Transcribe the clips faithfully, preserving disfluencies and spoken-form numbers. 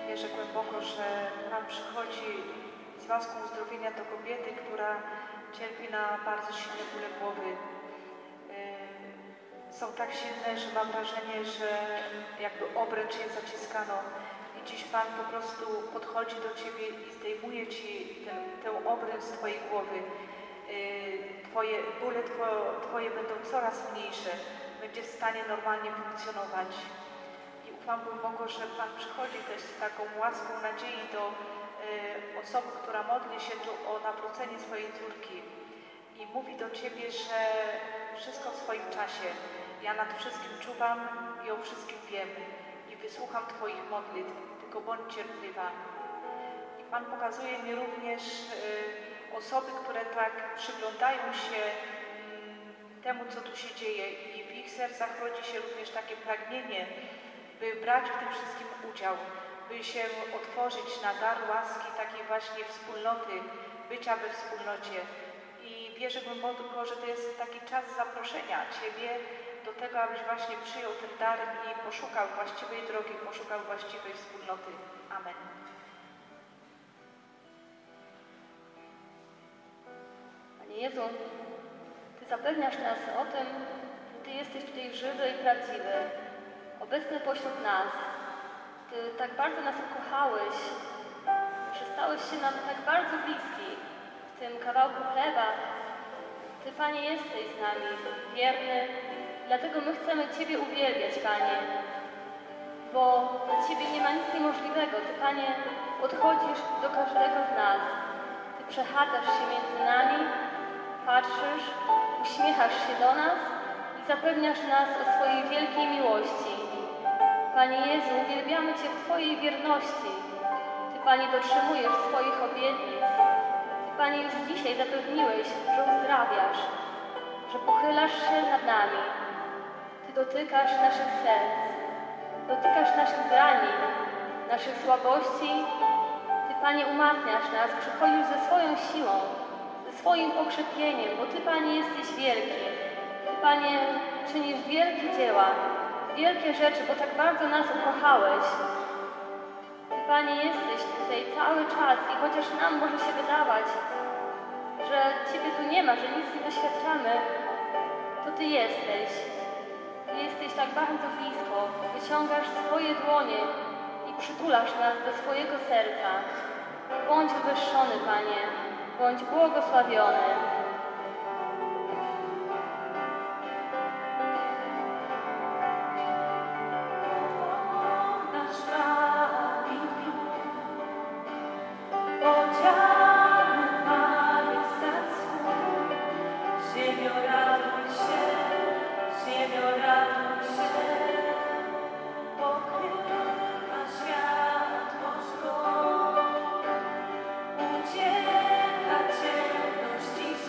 Wierzę głęboko, że Pan przychodzi z łaską uzdrowienia do kobiety, która cierpi na bardzo silne bóle głowy. Są tak silne, że mam wrażenie, że jakby obręcz je zaciskano. I dziś Pan po prostu podchodzi do Ciebie i zdejmuje Ci ten, tę obręcz z Twojej głowy. Twoje bóle two, Twoje będą coraz mniejsze. Będziesz w stanie normalnie funkcjonować. I ufam głęboko, że Pan przychodzi też z taką łaską nadziei do y, osoby, która modli się tu o nawrócenie swojej córki. I mówi do Ciebie, że wszystko w swoim czasie. Ja nad wszystkim czuwam i o wszystkim wiem. I wysłucham Twoich modlitw, tylko bądź cierpliwa. I Pan pokazuje mi również y, osoby, które tak przyglądają się y, temu, co tu się dzieje. I w ich sercach rodzi się również takie pragnienie, by brać w tym wszystkim udział, by się otworzyć na dar łaski, takiej właśnie wspólnoty, bycia we wspólnocie. I wierzę głęboko, że to jest taki czas zaproszenia Ciebie do tego, abyś właśnie przyjął ten dar i poszukał właściwej drogi, poszukał właściwej wspólnoty. Amen. Panie Jezu, Ty zapewniasz nas o tym, że Ty jesteś tutaj żywy i prawdziwy, obecny pośród nas. Ty tak bardzo nas ukochałeś, że stałeś się nam tak bardzo bliski w tym kawałku chleba. Ty, Panie, jesteś z nami, wierny, dlatego my chcemy Ciebie uwielbiać, Panie, bo dla Ciebie nie ma nic niemożliwego. Ty, Panie, podchodzisz do każdego z nas. Ty przechadzasz się między nami, patrzysz, uśmiechasz się do nas i zapewniasz nas o swojej wielkiej miłości. Panie Jezu, uwielbiamy Cię w Twojej wierności. Ty, Panie, dotrzymujesz swoich obietnic. Ty, Panie, już dzisiaj zapewniłeś, że uzdrawiasz, że pochylasz się nad nami. Ty dotykasz naszych serc, dotykasz naszych zranień, naszych słabości. Ty, Panie, umacniasz nas, przychodzisz ze swoją siłą, ze swoim pokrzepieniem, bo Ty, Panie, jesteś wielki. Ty, Panie, czynisz wielkie dzieła, wielkie rzeczy, bo tak bardzo nas ukochałeś. Ty, Panie, jesteś tutaj cały czas i chociaż nam może się wydawać, że Ciebie tu nie ma, że nic nie doświadczamy, to Ty jesteś. Ty jesteś tak bardzo blisko. Wyciągasz swoje dłonie i przytulasz nas do swojego serca. Bądź wywyższony, Panie, bądź błogosławiony. Ucieka ciemność i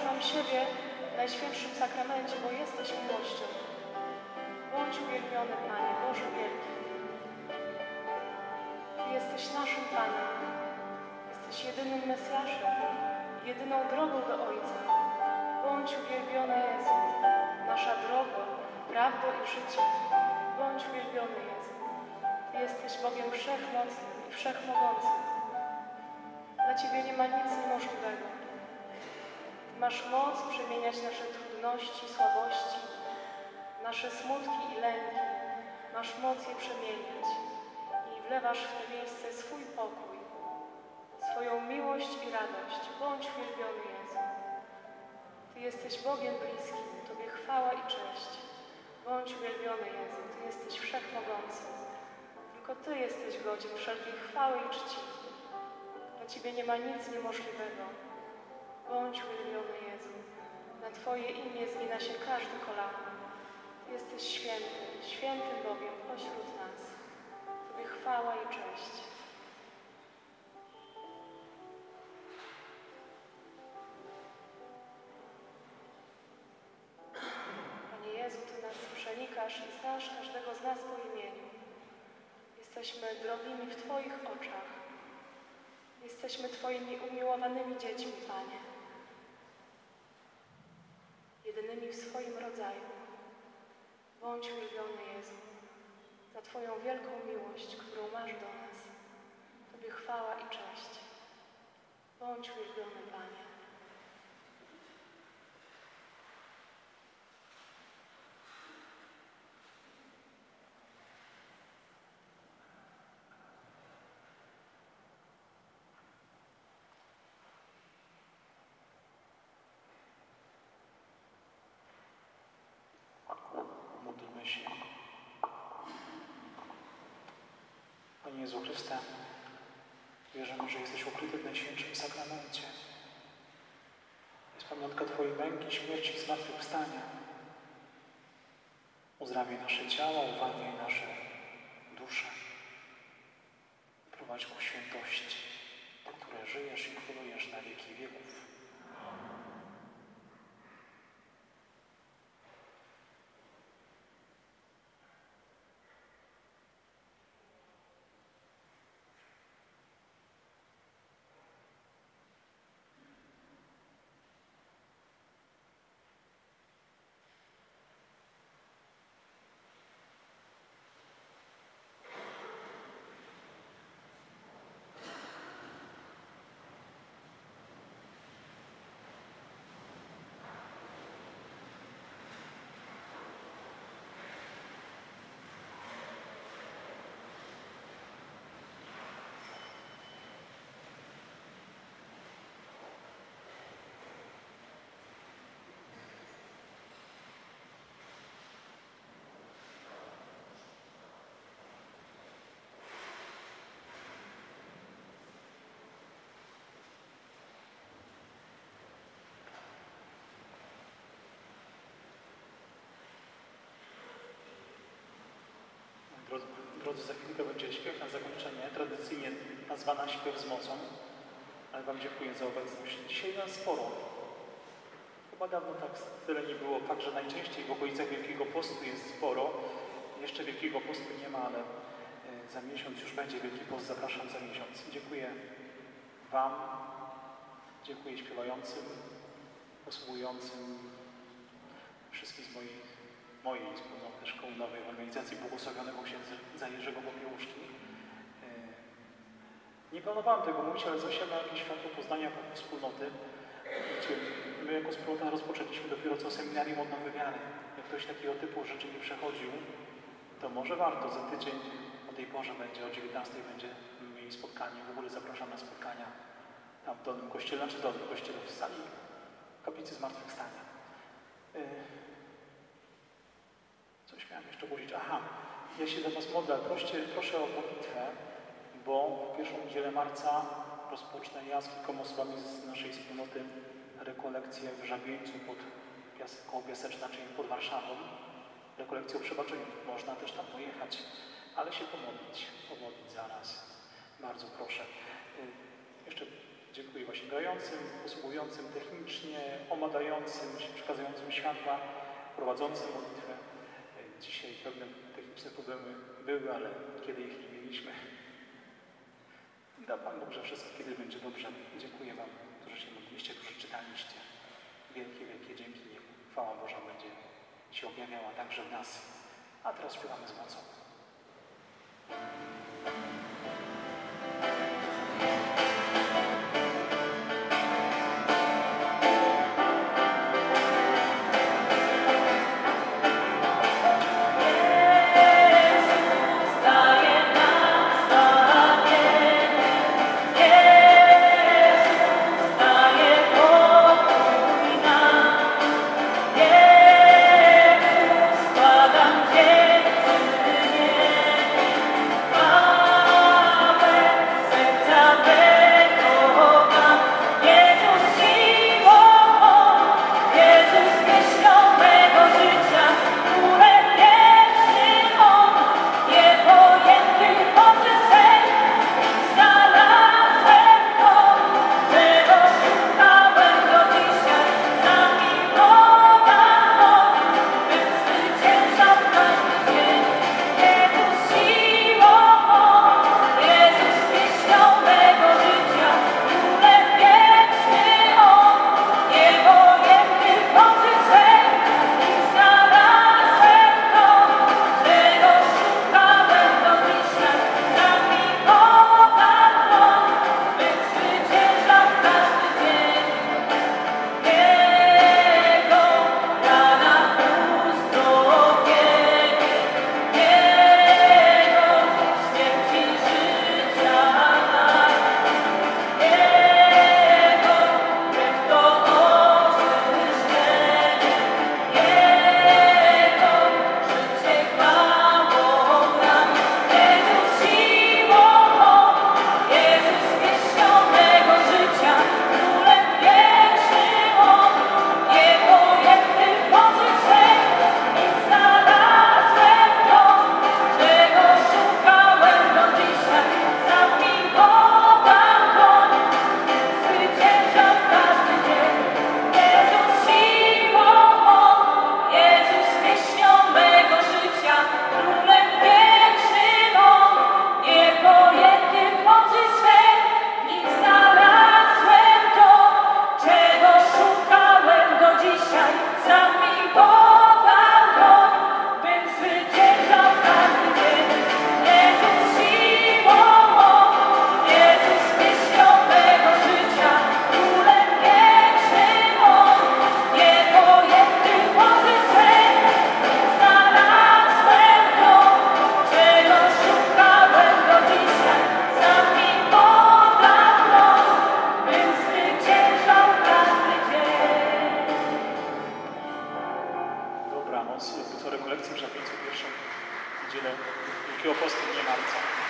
nam siebie w Najświętszym Sakramencie, bo jesteś miłością. Bądź uwielbiony, Panie, Boże wielki. Ty jesteś naszym Panem. Jesteś jedynym Mesjaszem, jedyną drogą do Ojca. Bądź uwielbiony, Jezu, nasza droga, prawda i życie. Bądź uwielbiony, Jezu. Ty jesteś Bogiem wszechmocnym i wszechmogącym. Dla Ciebie nie ma nic niemożliwego. Ty masz moc przemieniać nasze trudności, słabości, nasze smutki i lęki. Masz moc je przemieniać i wlewasz w to miejsce swój pokój, swoją miłość i radość. Bądź uwielbiony, Jezu. Ty jesteś Bogiem bliskim, Tobie chwała i cześć. Bądź uwielbiony, Jezu. Ty jesteś wszechmogący. Tylko Ty jesteś godzien wszelkiej chwały i czci. Dla Ciebie nie ma nic niemożliwego. Bądź uwielbiony, Jezu. Na Twoje imię zgina się każdy kolano. Ty jesteś święty, świętym Bogiem pośród nas. Tobie chwała i cześć. Panie Jezu, Ty nas przenikasz i znasz każdego z nas po imieniu. Jesteśmy drogimi w Twoich oczach. Jesteśmy Twoimi umiłowanymi dziećmi, Panie. Jedynymi w swoim rodzaju. Bądź uwielbiony, Jezu, za Twoją wielką miłość, którą masz do nas. Tobie chwała i cześć. Bądź uwielbiony, Panie. Módlmy się. Panie Jezu Chryste, wierzymy, że jesteś ukryty w Najświętszym Sakramencie. Jest pamiątka Twojej męki, śmierci i zmartwychwstania. Uzdrawiaj nasze ciała, uwalniaj nasze dusze. Prowadź ku świętości, do której żyjesz i królujesz na wieki wieków. Drodzy, drodzy, za chwilkę będzie śpiew na zakończenie, tradycyjnie nazwana śpiew z mocą, ale Wam dziękuję za obecność. Dzisiaj nas sporo. Chyba dawno tak tyle nie było. Fakt, że najczęściej w okolicach Wielkiego Postu jest sporo. Jeszcze Wielkiego Postu nie ma, ale za miesiąc już będzie Wielki Post. Zapraszam za miesiąc. Dziękuję Wam, dziękuję śpiewającym, posługującym, wszystkim z moich mojej wspólnoty Szkoły Nowej w organizacji błogosławionego księdza Jerzego Popiełuszki. Nie planowałem tego mówić, ale zasiada jakieś światło poznania wspólnoty. My jako wspólnota rozpoczęliśmy dopiero co seminarium odnowy wiary. Jak ktoś takiego typu rzeczy nie przechodził, to może warto. Za tydzień o tej porze będzie, o dziewiętnastej będzie mieli spotkanie. W ogóle zapraszam na spotkania tam w Dolnym Kościele, znaczy Dolnym Kościele w sali Kaplicy Zmartwychwstania. Coś miałem jeszcze powiedzieć. Aha, ja się za Was modlę. Proście, proszę o modlitwę, bo w pierwszą niedzielę marca rozpocznę ja z kilkoma osobami z naszej wspólnoty rekolekcję w Żabieńcu pod pias koło Piaseczna, czyli pod Warszawą. Rekolekcję o przebaczeniu. Można też tam pojechać, ale się pomodlić. Pomodlić zaraz. Bardzo proszę. Jeszcze Dziękuję właśnie grającym, posługującym technicznie, omadającym, przekazującym światła, prowadzącym modlitwę. Dzisiaj pewne techniczne problemy były, ale kiedy ich nie mieliśmy, da Pan Bóg, że wszystko kiedy będzie dobrze. Dziękuję Wam, którzy się modliliście, którzy czytaliście. Wielkie, wielkie dzięki Niemu. Chwała Boża będzie się objawiała także w nas. A teraz śpiewamy z mocą. Dobranoc, do rekolekcji na pięćset pierwszą niedzielę Wielkiego Postu, nie marca.